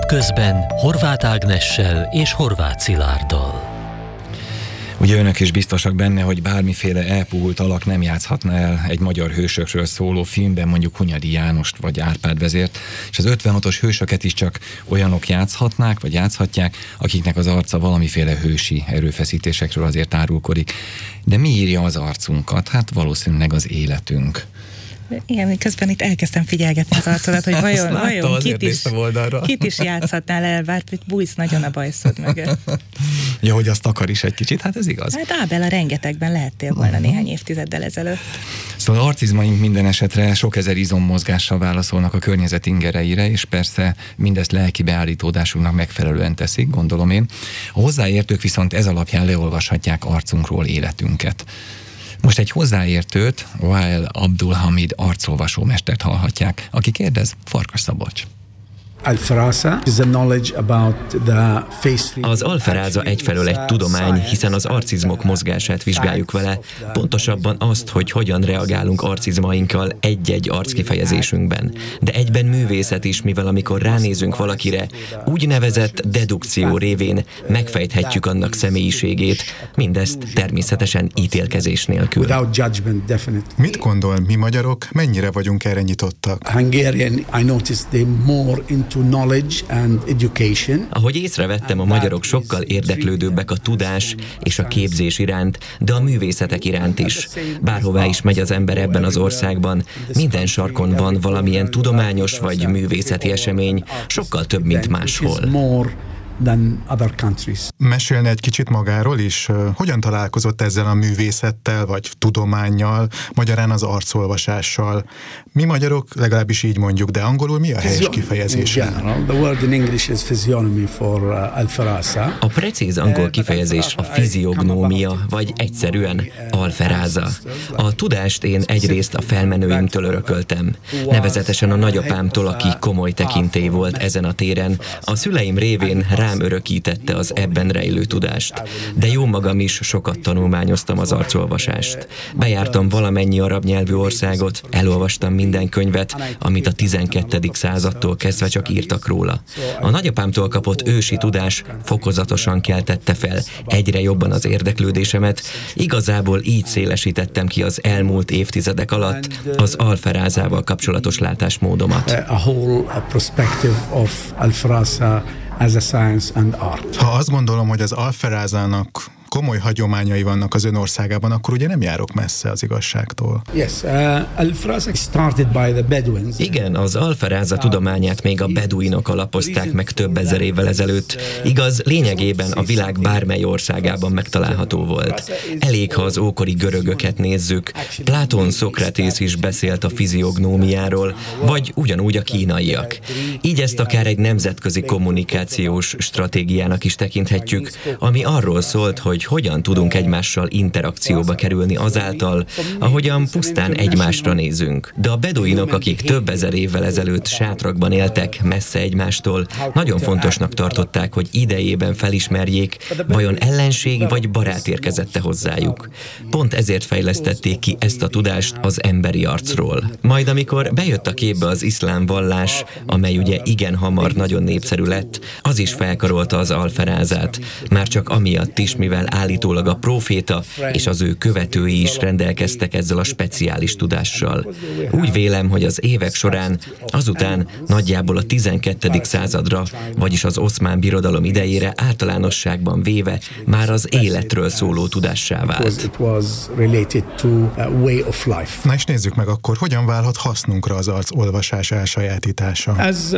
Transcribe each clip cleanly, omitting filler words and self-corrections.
Napközben Horváth Ágnessel és Horváth Szilárddal. Ugye önök is biztosak benne, hogy bármiféle elpuhult alak nem játszhatna el egy magyar hősökről szóló filmben, mondjuk Hunyadi Jánost vagy Árpád vezért, és az 56-os hősöket is csak olyanok játszhatnák, vagy játszhatják, akiknek az arca valamiféle hősi erőfeszítésekről azért árulkodik. De mi írja az arcunkat? Hát valószínűleg az életünk. Igen, közben itt elkezdtem figyelgetni az arcodat, hogy vajon kit is játszhatnál el, bár bújsz nagyon a bajszod mögött. Ja, hogy azt akar is egy kicsit, hát ez igaz. Hát Ábel, rengetegben lehettél volna néhány évtizeddel ezelőtt. Szóval arcizmaink minden esetre sok ezer izommozgással válaszolnak a környezet ingereire, és persze mindezt lelki beállítódásunknak megfelelően teszik, gondolom én. A hozzáértők viszont ez alapján leolvashatják arcunkról életünket. Most egy hozzáértőt, Wael Abdulhamid arcolvasómestert hallhatják, aki kérdez, Farkas Szabolcs. Az alferáza egyfelől egy tudomány, hiszen az arcizmok mozgását vizsgáljuk vele, pontosabban azt, hogy hogyan reagálunk arcizmainkkal egy-egy arckifejezésünkben. De egyben művészet is, mivel amikor ránézünk valakire, úgynevezett dedukció révén megfejthetjük annak személyiségét, mindezt természetesen ítélkezés nélkül. Mit gondol, mi magyarok mennyire vagyunk erre nyitottak? Ahogy észrevettem, a magyarok sokkal érdeklődőbbek a tudás és a képzés iránt, de a művészetek iránt is. Bárhová is megy az ember ebben az országban, minden sarkon van valamilyen tudományos vagy művészeti esemény, sokkal több, mint máshol. Mesélne egy kicsit magáról is? Hogyan találkozott ezzel a művészettel, vagy tudománnyal, magyarán az arcolvasással? Mi magyarok legalábbis így mondjuk, de angolul mi a helyes kifejezése? A precíz angol kifejezés a fiziognómia, vagy egyszerűen alferáza. A tudást én egyrészt a felmenőimtől örököltem, nevezetesen a nagyapámtól, aki komoly tekintély volt ezen a téren. A szüleim révén rám örökítette az ebben rejlő tudást. De jó magam is sokat tanulmányoztam az arcolvasást. Bejártam valamennyi arab nyelvű országot, elolvastam minden könyvet, amit a 12. századtól kezdve csak írtak róla. A nagyapámtól kapott ősi tudás fokozatosan keltette fel egyre jobban az érdeklődésemet, igazából így szélesítettem ki az elmúlt évtizedek alatt az alferázával kapcsolatos látásmódomat. Ha azt gondolom, hogy az alferázának komoly hagyományai vannak az ön országában, akkor ugye nem járok messze az igazságtól. Igen, az alferáza tudományát még a beduinok alapozták meg több ezer évvel ezelőtt. Igaz, lényegében a világ bármely országában megtalálható volt. Elég, ha az ókori görögöket nézzük. Pláton, Szokratész is beszélt a fiziognómiáról, vagy ugyanúgy a kínaiak. Így ezt akár egy nemzetközi kommunikációs stratégiának is tekinthetjük, ami arról szólt, hogy hogyan tudunk egymással interakcióba kerülni azáltal, ahogyan pusztán egymásra nézünk. De a beduinok, akik több ezer évvel ezelőtt sátrakban éltek, messze egymástól, nagyon fontosnak tartották, hogy idejében felismerjék, vajon ellenség vagy barát érkezette hozzájuk. Pont ezért fejlesztették ki ezt a tudást az emberi arcról. Majd amikor bejött a képbe az iszlám vallás, amely ugye igen hamar nagyon népszerű lett, az is felkarolta az alferázát. Már csak amiatt is, mivel állítólag a próféta és az ő követői is rendelkeztek ezzel a speciális tudással. Úgy vélem, hogy az évek során, azután nagyjából a 12. századra, vagyis az Oszmán Birodalom idejére általánosságban véve már az életről szóló tudássá vált. Na és nézzük meg akkor, hogyan válhat hasznunkra az arcolvasás elsajátítása.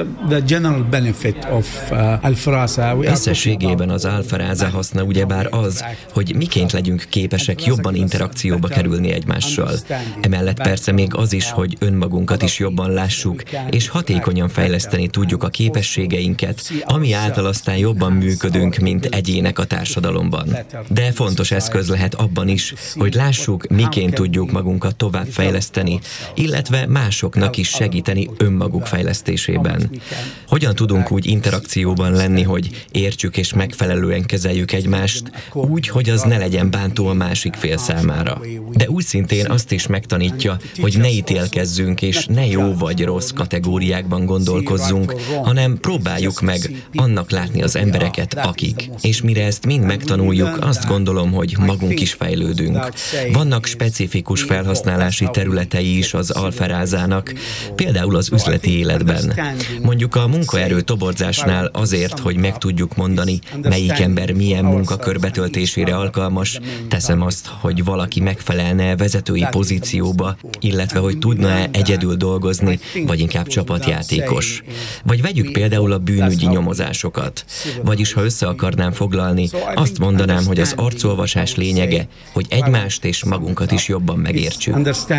Összességében az alferáza haszna ugyebár az, hogy miként legyünk képesek jobban interakcióba kerülni egymással. Emellett persze még az is, hogy önmagunkat is jobban lássuk, és hatékonyan fejleszteni tudjuk a képességeinket, ami által aztán jobban működünk, mint egyének a társadalomban. De fontos eszköz lehet abban is, hogy lássuk, miként tudjuk magunkat továbbfejleszteni, illetve másoknak is segíteni önmaguk fejlesztésében. Hogyan tudunk úgy interakcióban lenni, hogy értsük és megfelelően kezeljük egymást, úgy, hogy az ne legyen bántó a másik fél számára. De úgy szintén azt is megtanítja, hogy ne ítélkezzünk és ne jó vagy rossz kategóriákban gondolkozzunk, hanem próbáljuk meg annak látni az embereket, akik. És mire ezt mind megtanuljuk, azt gondolom, hogy magunk is fejlődünk. Vannak specifikus felhasználási területei is az alferázának, például az üzleti életben. Mondjuk a munkaerő toborzásnál azért, hogy meg tudjuk mondani, melyik ember milyen munkakör betöltésére alkalmas, teszem azt, hogy valaki megfelelne vezetői pozícióba, illetve hogy tudna-e egyedül dolgozni, vagy inkább csapatjátékos. Vagy vegyük például a bűnügyi nyomozásokat. Vagyis, ha össze akarnám foglalni, azt mondanám, hogy az arcolvasás lényege, hogy egymást és magunkat is jobban megértsük.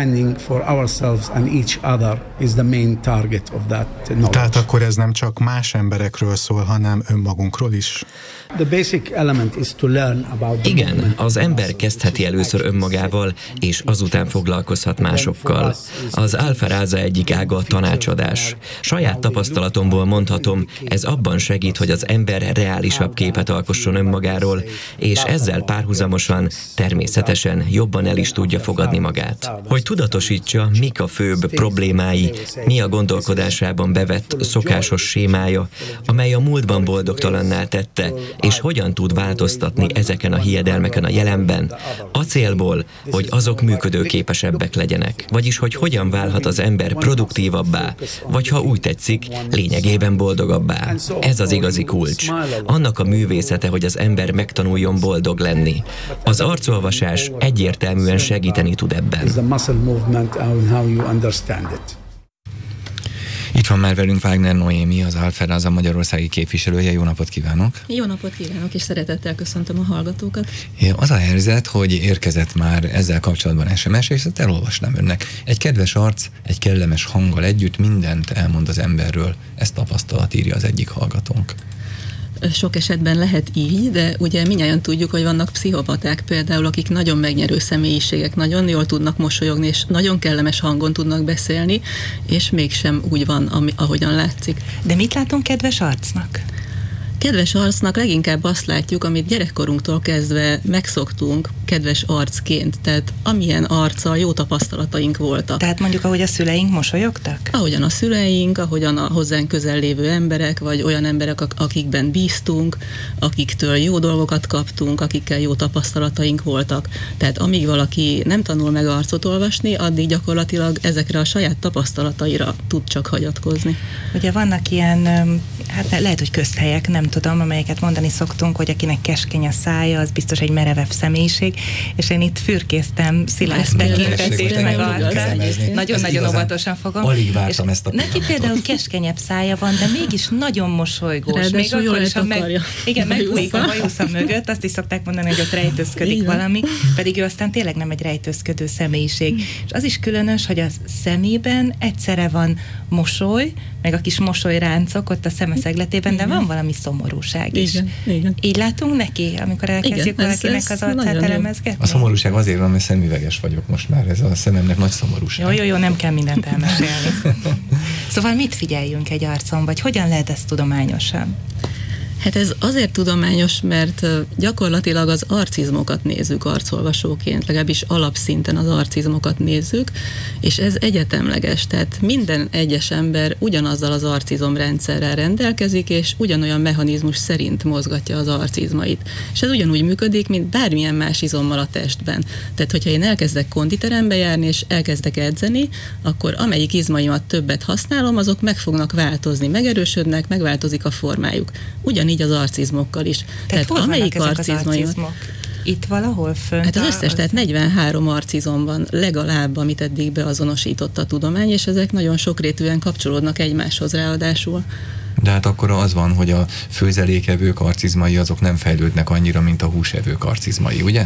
Tehát akkor ez nem csak más emberekről szól, hanem önmagunkról is? Igen, az ember kezdheti először önmagával, és azután foglalkozhat másokkal. Az alferáza egyik ága a tanácsadás. Saját tapasztalatomból mondhatom, ez abban segít, hogy az ember reálisabb képet alkosson önmagáról, és ezzel párhuzamosan természetesen jobban el is tudja fogadni magát. Hogy tudatosítsa, mik a főbb problémái, mi a gondolkodásában bevett szokásos sémája, amely a múltban boldogtalanná tette, és hogyan tud változtatni ezeken a hiedelmeken a jelenben, a célból, hogy azok működőképesebbek legyenek. Vagyis, hogy hogyan válhat az ember produktívabbá, vagy ha úgy tetszik, lényegében boldogabbá. Ez az igazi kulcs. Annak a művészete, hogy az ember megtanuljon boldog lenni. Az arcolvasás egyértelműen segíteni tud ebben. Itt van már velünk Wagner Noémi, az Alferáza magyarországi képviselője. Jó napot kívánok! Jó napot kívánok, és szeretettel köszöntöm a hallgatókat. Az a helyzet, hogy érkezett már ezzel kapcsolatban SMS, és ezt elolvasnám önnek. Egy kedves arc, egy kellemes hanggal együtt mindent elmond az emberről. Ezt tapasztalat, írja az egyik hallgatónk. Sok esetben lehet így, de ugye mindjárt tudjuk, hogy vannak pszichopaták például, akik nagyon megnyerő személyiségek, nagyon jól tudnak mosolyogni, és nagyon kellemes hangon tudnak beszélni, és mégsem úgy van, ahogyan látszik. De mit látunk kedves arcnak? Kedves arcnak leginkább azt látjuk, amit gyerekkorunktól kezdve megszoktunk kedves arcként, tehát amilyen arccal jó tapasztalataink voltak. Tehát mondjuk, ahogy a szüleink mosolyogtak? Ahogyan a szüleink, ahogyan a hozzánk közel lévő emberek, vagy olyan emberek, akikben bíztunk, akiktől jó dolgokat kaptunk, akikkel jó tapasztalataink voltak. Tehát amíg valaki nem tanul meg arcot olvasni, addig gyakorlatilag ezekre a saját tapasztalataira tud csak hagyatkozni. Ugye vannak ilyen, hát lehet, hogy közhelyek, nem tudom, amelyeket mondani szoktunk, hogy akinek keskeny a szája, az biztos egy merevebb személyiség, és én itt fürkésztem Szilász tekintetét meg arcát. Nagyon-nagyon óvatosan fogom. Alig vártam ezt a neki például keskenyebb szája van, de mégis nagyon mosolygós. Még akkor is, ha megbújik a bajusza mögött, azt is szokták mondani, hogy ott rejtőzködik valami, pedig ő aztán tényleg nem egy rejtőzködő személyiség. És az is különös, hogy a szemében egyszerre van mosoly, meg a kis mosolyráncok ott a szemeszegletében, de van valami szomorúság is. Igen. Így látunk neki, amikor elkezdjük valakinek az arcát elemezgetni? A szomorúság azért van, mert szemüveges vagyok most már, ez a szememnek nagy szomorúság. Jó, nem kell mindent elmesélni. Szóval mit figyeljünk egy arcon, vagy hogyan lehet ezt tudományosan? Hát ez azért tudományos, mert gyakorlatilag az arcizmokat nézzük arcolvasóként, legalábbis alapszinten az arcizmokat nézzük, és ez egyetemleges, tehát minden egyes ember ugyanazzal az arcizomrendszerrel rendelkezik, és ugyanolyan mechanizmus szerint mozgatja az arcizmait. És ez ugyanúgy működik, mint bármilyen más izommal a testben. Tehát, hogyha én elkezdek konditerembe járni, és elkezdek edzeni, akkor amelyik izmaimat többet használom, azok meg fognak változni, megerősödnek, megváltozik a formájuk. Ugyanígy az arcizmokkal is. Tehát hol vannak ezek az arcizmok? Itt valahol fönt? Hát az összes, tehát 43 arcizom van legalább, amit eddig beazonosított a tudomány, és ezek nagyon sokrétűen kapcsolódnak egymáshoz ráadásul. De hát akkor az van, hogy a főzelékevők arcizmai azok nem fejlődnek annyira, mint a húsevők arcizmai, ugye?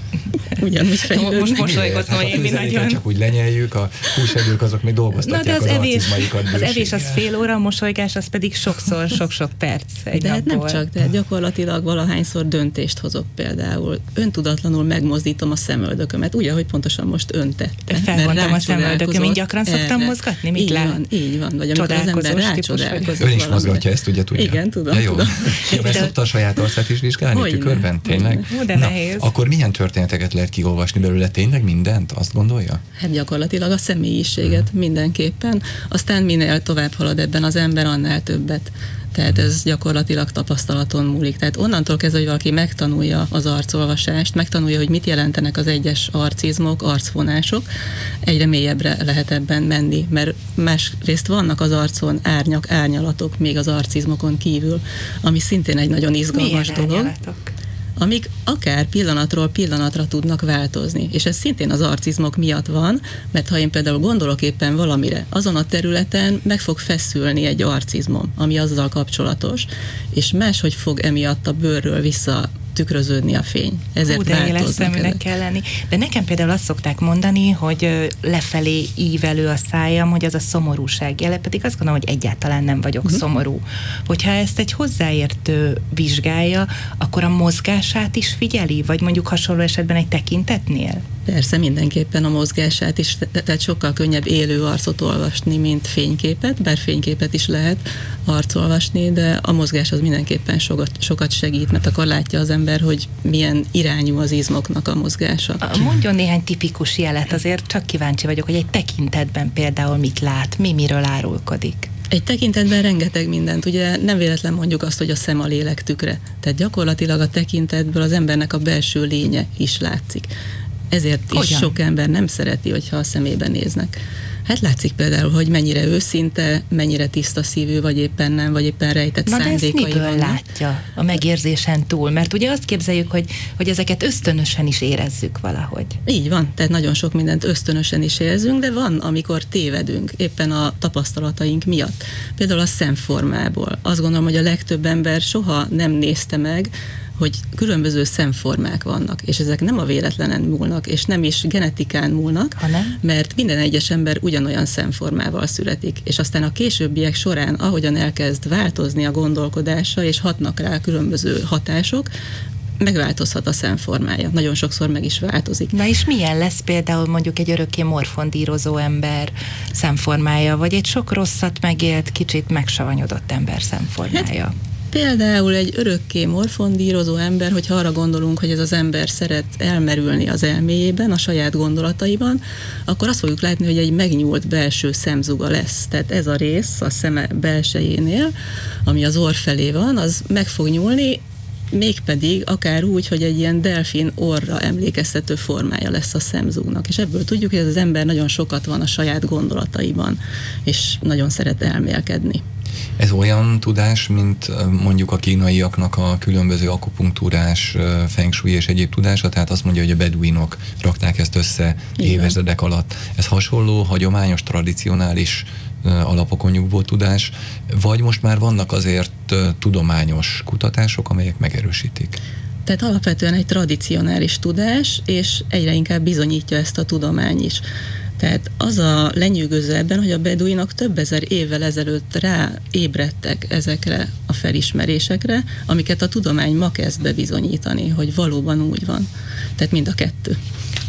ugyanúgy fejlődnek. Most mosolygott Noémi nagyon. Csak úgy lenyeljük, a húsevők azok még dolgoztatják az arcizmaikat. Az evés az fél óra, a mosolygás az pedig sokszor, sok-sok perc egy de napból. Nem csak, tehát gyakorlatilag valahányszor döntést hozok például. Öntudatlanul megmozdítom a szemöldökömet, úgy, ahogy pontosan most ön tette. Felvontam a szemöldököm, én gyakran szoktam mozgatni, mit lát? Így van, vagy amikor az ember rácsodálkozik. Ön is mozgatja ezt, ugye tudja? Igen, tudom. Ja, jó. Ja, szokta a saját arcát is vizsgálni a tükörben? Tényleg? De nehéz. Akkor milyen történeteket lehet kiolvasni belőle? Tényleg mindent? Azt gondolja? Hát gyakorlatilag a személyiséget mindenképpen. Aztán minél tovább halad ebben az ember, annál többet. Tehát ez gyakorlatilag tapasztalaton múlik. Tehát onnantól kezdve, hogy valaki megtanulja az arcolvasást, megtanulja, hogy mit jelentenek az egyes arcizmok, arcfonások, egyre mélyebbre lehet ebben menni, mert másrészt vannak az arcon árnyak, árnyalatok még az arcizmokon kívül, ami szintén egy nagyon izgalmas dolog. Árnyalatok? Amik akár pillanatról pillanatra tudnak változni. És ez szintén az arcizmok miatt van, mert ha én például gondolok éppen valamire, azon a területen meg fog feszülni egy arcizmom, ami azzal kapcsolatos, és máshogy fog emiatt a bőrről vissza tükröződni a fény. Ezért de éles szeműnek kell lenni. De nekem például azt szokták mondani, hogy lefelé ívelő a szájam, hogy az a szomorúság jele, pedig azt gondolom, hogy egyáltalán nem vagyok szomorú. Hogyha ezt egy hozzáértő vizsgálja, akkor a mozgását is figyeli? Vagy mondjuk hasonló esetben egy tekintetnél? Persze, mindenképpen a mozgását is, tehát sokkal könnyebb élő arcot olvasni, mint fényképet, bár fényképet is lehet arcolvasni, de a mozgás az mindenképpen sokat segít, mert akkor látja az ember, hogy milyen irányú az izmoknak a mozgása. Mondjon néhány tipikus jelet, azért csak kíváncsi vagyok, hogy egy tekintetben például mit lát, miről árulkodik. Egy tekintetben rengeteg mindent, ugye nem véletlen mondjuk azt, hogy a szem a lélek tükre. Tehát gyakorlatilag a tekintetből az embernek a belső lénye is látszik. Ezért is sok ember nem szereti, hogyha a szemébe néznek. Hát látszik például, hogy mennyire őszinte, mennyire tiszta szívű, vagy éppen nem, vagy éppen rejtett szándékai vannak. Na de ezt miből látja a megérzésen túl? Mert ugye azt képzeljük, hogy ezeket ösztönösen is érezzük valahogy. Így van, tehát nagyon sok mindent ösztönösen is érzünk, de van, amikor tévedünk, éppen a tapasztalataink miatt. Például a szemformából. Azt gondolom, hogy a legtöbb ember soha nem nézte meg, hogy különböző szemformák vannak, és ezek nem a véletlenen múlnak, és nem is genetikán múlnak, mert minden egyes ember ugyanolyan szemformával születik, és aztán a későbbiek során, ahogyan elkezd változni a gondolkodása, és hatnak rá különböző hatások, megváltozhat a szemformája. Nagyon sokszor meg is változik. Na és milyen lesz például mondjuk egy örökké morfondírozó ember szemformája, vagy egy sok rosszat megélt, kicsit megsavanyodott ember szemformája? Hát, például egy örökké morfondírozó ember, hogyha arra gondolunk, hogy ez az ember szeret elmerülni az elméjében, a saját gondolataiban, akkor azt fogjuk látni, hogy egy megnyúlt belső szemzuga lesz. Tehát ez a rész a szeme belsejénél, ami az orr felé van, az meg fog nyúlni, mégpedig akár úgy, hogy egy ilyen delfin orra emlékeztető formája lesz a szemzugnak. És ebből tudjuk, hogy ez az ember nagyon sokat van a saját gondolataiban, és nagyon szeret elmélkedni. Ez olyan tudás, mint mondjuk a kínaiaknak a különböző akupunktúrás, feng shui és egyéb tudása, tehát azt mondja, hogy a beduinok rakták ezt össze évezredek alatt. Ez hasonló, hagyományos, tradicionális alapokon nyugvó tudás, vagy most már vannak azért tudományos kutatások, amelyek megerősítik? Tehát alapvetően egy tradicionális tudás, és egyre inkább bizonyítja ezt a tudomány is. Tehát az a lenyűgöző ebben, hogy a beduinok több ezer évvel ezelőtt ráébredtek ezekre a felismerésekre, amiket a tudomány ma kezd bebizonyítani, hogy valóban úgy van. Tehát mind a kettő.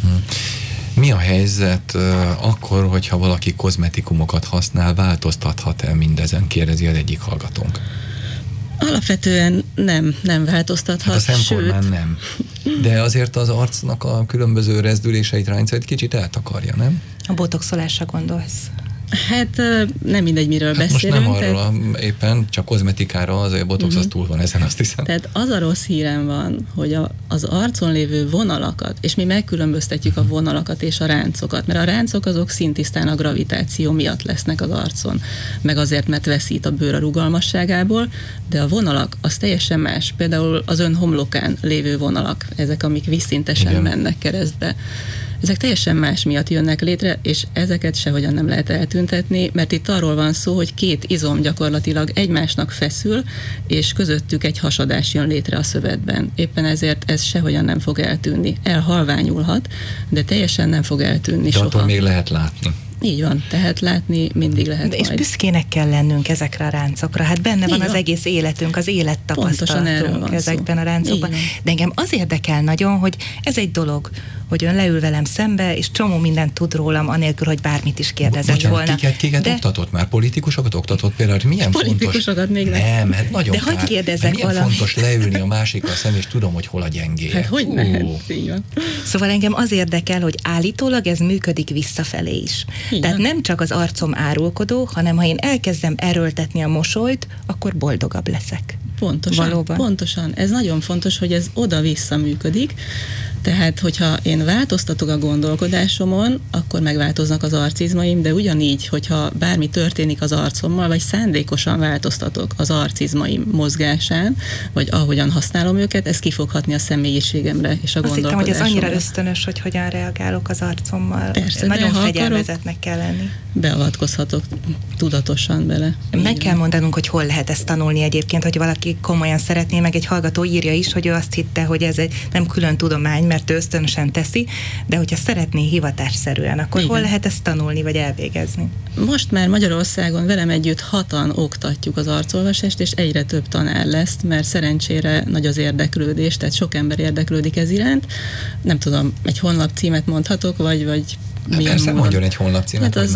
Mi a helyzet akkor, hogyha valaki kozmetikumokat használ, változtathat-e mindezen, kérdezi az egyik hallgatónk? Alapvetően nem változtathat, hát a szemformán nem. De azért az arcnak a különböző rezdüléseit, ráncait kicsit eltakarja, nem? A botoxolásra gondolsz? Hát nem mindegy, miről beszélünk. Most nem arra éppen, csak kozmetikára, az a botox az túl van ezen, azt hiszem. Tehát az a rossz hírem van, hogy az arcon lévő vonalakat, és mi megkülönböztetjük a vonalakat és a ráncokat, mert a ráncok azok szintisztán a gravitáció miatt lesznek az arcon, meg azért, mert veszít a bőr a rugalmasságából, de a vonalak az teljesen más. Például az ön homlokán lévő vonalak, ezek, amik vízszintesen mennek keresztbe. Ezek teljesen más miatt jönnek létre, és ezeket sehogyan nem lehet eltüntetni, mert itt arról van szó, hogy két izom gyakorlatilag egymásnak feszül, és közöttük egy hasadás jön létre a szövetben. Éppen ezért ez sehogyan nem fog eltűnni. Elhalványulhat, de teljesen nem fog eltűnni soha. Attól még lehet látni. Így van, tehát látni mindig lehet. És büszkének kell lennünk ezekre a ráncokra. Hát benne van az egész életünk, az élettapasztalatunk ezekben a ráncokban. De engem az érdekel nagyon, hogy ez egy dolog, hogy ön leül velem szembe, és csomó mindent tud rólam, anélkül, hogy bármit is kérdezett volna. Kiket oktatott már? Politikusokat oktatott például? Milyen politikusokat fontos? Még nem. Hát nagyon de hogy kérdezek milyen valami? fontos leülni a másikkal szemben, és tudom, hogy hol a gyengéje. Hát hogy lehet? Szóval engem az érdekel, hogy állítólag ez működik visszafelé is. Igen. Tehát nem csak az arcom árulkodó, hanem ha én elkezdem erőltetni a mosolyt, akkor boldogabb leszek. Pontosan. Ez nagyon fontos, hogy ez oda-vissza működik. Tehát, hogyha én változtatok a gondolkodásomon, akkor megváltoznak az arcizmaim, de ugyanígy, hogyha bármi történik az arcommal, vagy szándékosan változtatok az arcizmaim mozgásán, vagy ahogyan használom őket, ez ki fog hatni a személyiségemre és a gondolkodásomra. Azt hittem, hogy ez annyira ösztönös, hogy hogyan reagálok az arcommal. Persze, nagyon fegyelmezetnek kell lenni. Beavatkozhatok tudatosan bele. Meg kell mondanunk, hogy hol lehet ezt tanulni egyébként, hogy valaki komolyan szeretné, meg egy hallgató írja is, hogy ő azt hitte, hogy ez egy nem külön tudomány, mert ő ösztönösen teszi, de hogyha szeretné hivatásszerűen, akkor hol lehet ezt tanulni, vagy elvégezni? Most már Magyarországon velem együtt 6-an oktatjuk az arcolvasást, és egyre több tanár lesz, mert szerencsére nagy az érdeklődés, tehát sok ember érdeklődik ez iránt. Nem tudom, egy honlapcímet mondhatok, vagy persze, mondjon egy honlapcímet. Hát az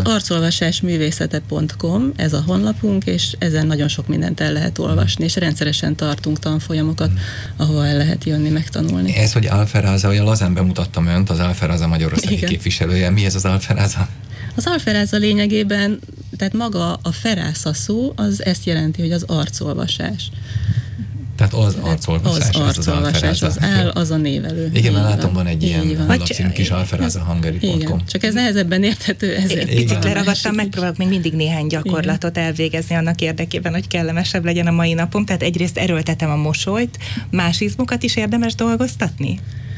arcolvasásművészete.com, ez a honlapunk, és ezen nagyon sok mindent el lehet olvasni, és rendszeresen tartunk tanfolyamokat, ahova el lehet jönni, megtanulni. Ez, hogy Alferáza, olyan lazán bemutattam önt, az Alferáza magyarországi képviselője. Mi ez az Alferáza? Az alferáza lényegében, tehát maga a ferásza szó, az ezt jelenti, hogy az arcolvasás. Tehát az arcolvasás, az Alferáza. Az az a névelő. Igen, már látom, van egy ilyen honlapcímük is, alferázahungary.com. Csak ez nehezebben érthető, ezért. Picit leragadtam, megpróbálok még mindig néhány gyakorlatot elvégezni annak érdekében, hogy kellemesebb legyen a mai napom. Tehát egyrészt erőltetem a mosolyt, más izmokat is érdemes dolgoztatni?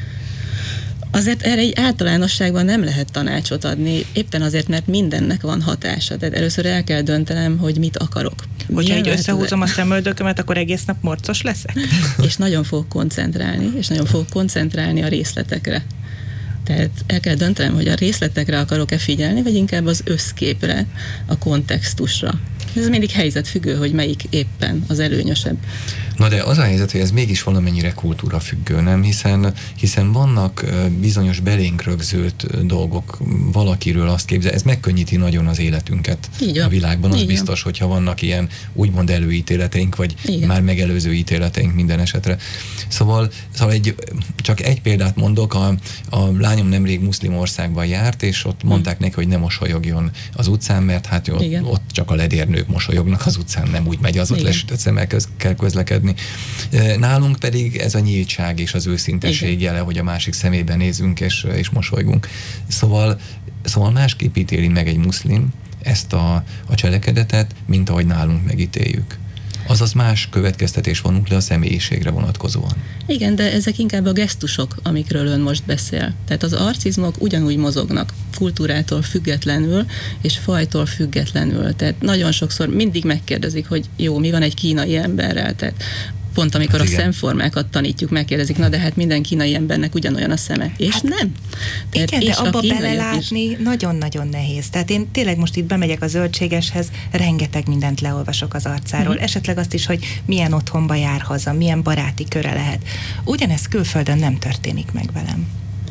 Azért erre egy általánosságban nem lehet tanácsot adni, éppen azért, mert mindennek van hatása. Tehát először el kell döntenem, hogy mit akarok. Hogyha így összehúzom a szemöldökömet, akkor egész nap morcos leszek? És nagyon fogok koncentrálni, a részletekre. Tehát el kell döntenem, hogy a részletekre akarok-e figyelni, vagy inkább az összképre, a kontextusra. Ez mindig helyzetfüggő, hogy melyik éppen az előnyösebb. Na de az a helyzet, hogy ez mégis valamennyire kultúrafüggő, nem? Hiszen vannak bizonyos belénk rögzült dolgok, valakiről azt képzel, ez megkönnyíti nagyon az életünket a világban. Az biztos, hogyha vannak ilyen úgymond előítéleteink, vagy már megelőző ítéleteink minden esetre. Szóval csak egy példát mondok, a lányom nemrég muszlim országban járt, és ott mondták neki, hogy ne mosolyogjon az utcán, mert hát ott csak a ledérnők mosolyognak az utcán, nem úgy megy, az ott lesütött szemmel kell közlekedni. Nálunk pedig ez a nyíltság és az őszintesség jele, hogy a másik szemébe nézünk és mosolygunk. Szóval másképp ítéli meg egy muszlim ezt a cselekedetet, mint ahogy nálunk megítéljük. Azaz más következtetés vonunk le a személyiségre vonatkozóan. Igen, de ezek inkább a gesztusok, amikről ön most beszél. Tehát az arcizmok ugyanúgy mozognak, kultúrától függetlenül, és fajtól függetlenül. Tehát nagyon sokszor mindig megkérdezik, hogy jó, mi van egy kínai emberrel, tehát pont amikor a szemformákat tanítjuk, megkérdezik, na de hát minden kínai embernek ugyanolyan a szeme. És nem. Tehát igen, de abba belelátni nagyon-nagyon nehéz. Tehát én tényleg most itt bemegyek a zöldségeshez, rengeteg mindent leolvasok az arcáról. Esetleg azt is, hogy milyen otthonba jár haza, milyen baráti köre lehet. Ugyanez külföldön nem történik meg velem.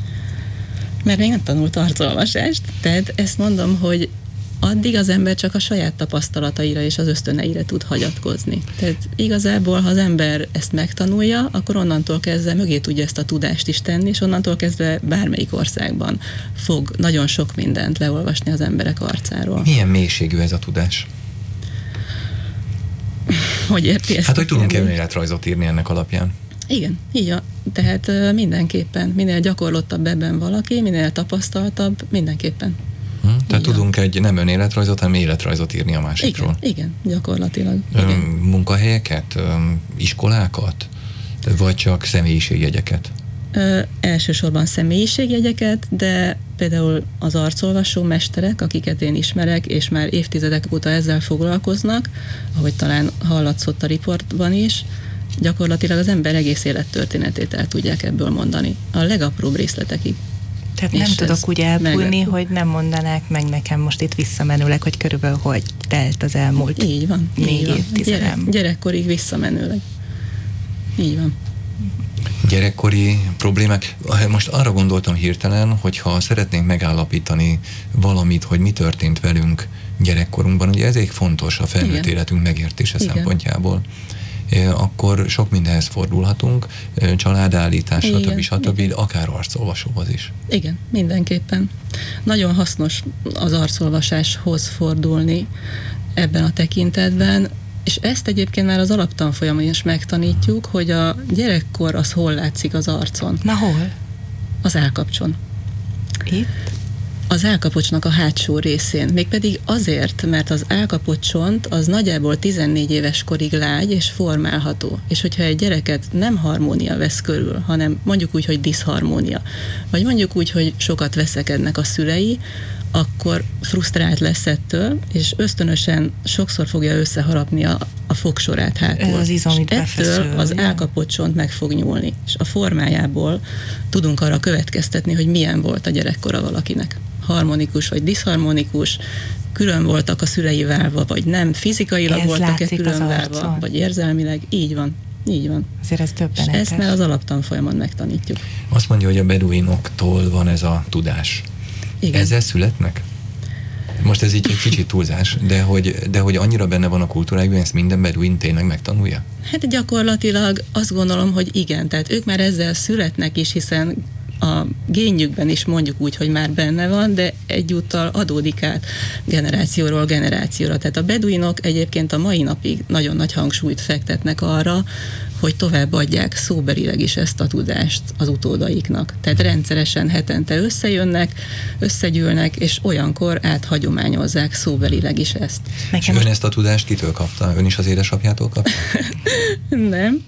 Mert még nem tanult arcolvasást, tehát ezt mondom, hogy addig az ember csak a saját tapasztalataira és az ösztöneire tud hagyatkozni. Tehát igazából, ha az ember ezt megtanulja, akkor onnantól kezdve mögé tudja ezt a tudást is tenni, és onnantól kezdve bármelyik országban fog nagyon sok mindent leolvasni az emberek arcáról. Milyen mélységű ez a tudás? Hogy érti ezt? Hát, hogy tudunk önéletrajzot írni ennek alapján? Igen, így van. Tehát mindenképpen, minél gyakorlottabb ebben valaki, minél tapasztaltabb, mindenképpen. Tehát tudunk egy nem önéletrajzot, hanem életrajzot írni a másikról. Igen, gyakorlatilag. Munkahelyeket, iskolákat, vagy csak személyiségjegyeket? Elsősorban személyiségjegyeket, de például az arcolvasó mesterek, akiket én ismerek, és már évtizedek óta ezzel foglalkoznak, ahogy talán hallatszott a riportban is, gyakorlatilag az ember egész élettörténetét el tudják ebből mondani. A legapróbb részletekig. Tehát nem tudok úgy elbújni, hogy nem mondanák meg nekem most itt visszamenőleg, hogy körülbelül hogy telt az elmúlt így van, 4 évtizedem. Gyerekkorig visszamenőleg. Így van. Gyerekkori problémák. Most arra gondoltam hirtelen, hogyha szeretnénk megállapítani valamit, hogy mi történt velünk gyerekkorunkban, ugye ez elég fontos a felnőtt életünk megértése szempontjából, akkor sok mindenhez fordulhatunk, családállítás, stb. Akár arcolvasóhoz is. Igen, mindenképpen. Nagyon hasznos az arcolvasáshoz fordulni ebben a tekintetben, és ezt egyébként már az alaptanfolyamon is megtanítjuk, hogy a gyerekkor az hol látszik az arcon. Na hol? Az állkapcson. Itt? Az állkapocsnak a hátsó részén. Mégpedig azért, mert az állkapocsont az nagyjából 14 éves korig lágy és formálható. És hogyha egy gyereket nem harmónia vesz körül, hanem mondjuk úgy, hogy diszharmónia, vagy mondjuk úgy, hogy sokat veszekednek a szülei, akkor frusztrált lesz ettől, és ösztönösen sokszor fogja összeharapni a fogsorát hátul. Ez az izom, ettől az állkapocsont meg fog nyúlni. És a formájából tudunk arra következtetni, hogy milyen volt a gyerekkora valakinek. Harmonikus vagy diszharmonikus, külön voltak a szülei válva, vagy nem, fizikailag voltak-e külön válva, vagy érzelmileg. Így van. Így van. Azért ez döbbenetes. És ezt már az alaptanfolyamon megtanítjuk. Azt mondja, hogy a beduinoktól van ez a tudás. Igen. Ezzel születnek? Most ez így egy kicsit túlzás, de hogy annyira benne van a kultúrájukban, ezt minden beduin tényleg megtanulja? Hát gyakorlatilag azt gondolom, hogy igen, tehát ők már ezzel születnek is, hiszen a génjükben is mondjuk úgy, hogy már benne van, de egyúttal adódik át generációról generációra. Tehát a beduinok egyébként a mai napig nagyon nagy hangsúlyt fektetnek arra, hogy továbbadják szóbelileg is ezt a tudást az utódaiknak. Tehát rendszeresen hetente összejönnek, összegyűlnek, és olyankor áthagyományozzák szóbelileg is ezt. És ön ezt a tudást kitől kapta? Ön is az édesapjától kapta? Nem.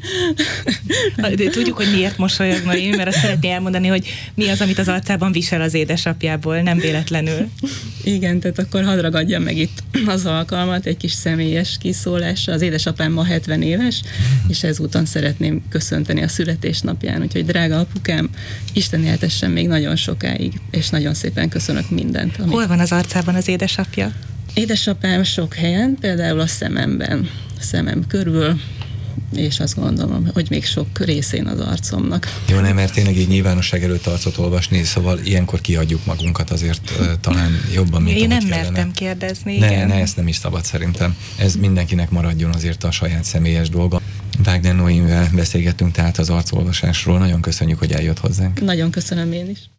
De tudjuk, hogy miért mosolyog Noémi, mert azt szeretné elmondani, hogy mi az, amit az arcában visel az édesapjából, nem véletlenül. Igen, tehát akkor hadd ragadjam meg itt az alkalmat, egy kis személyes kiszólásra. Az édesapám ma 70 éves, és ezúton szeretném köszönteni a születésnapján, úgyhogy drága apukám, Isten éltessen még nagyon sokáig, és nagyon szépen köszönök mindent. Hol van az arcában az édesapja? Édesapám sok helyen, például a szememben, szemem körül, és azt gondolom, hogy még sok részén az arcomnak. Jó, nem, mert tényleg így nyilvánosság előtt arcot olvasni, szóval ilyenkor kiadjuk magunkat azért talán jobban, mint én ahogy nem kellene. Mertem kérdezni. Ne, ezt nem is szabad szerintem. Ez mindenkinek maradjon azért a saját személyes dolga. Wagner Noémivel beszélgettünk tehát az arcolvasásról. Nagyon köszönjük, hogy eljött hozzánk. Nagyon köszönöm én is.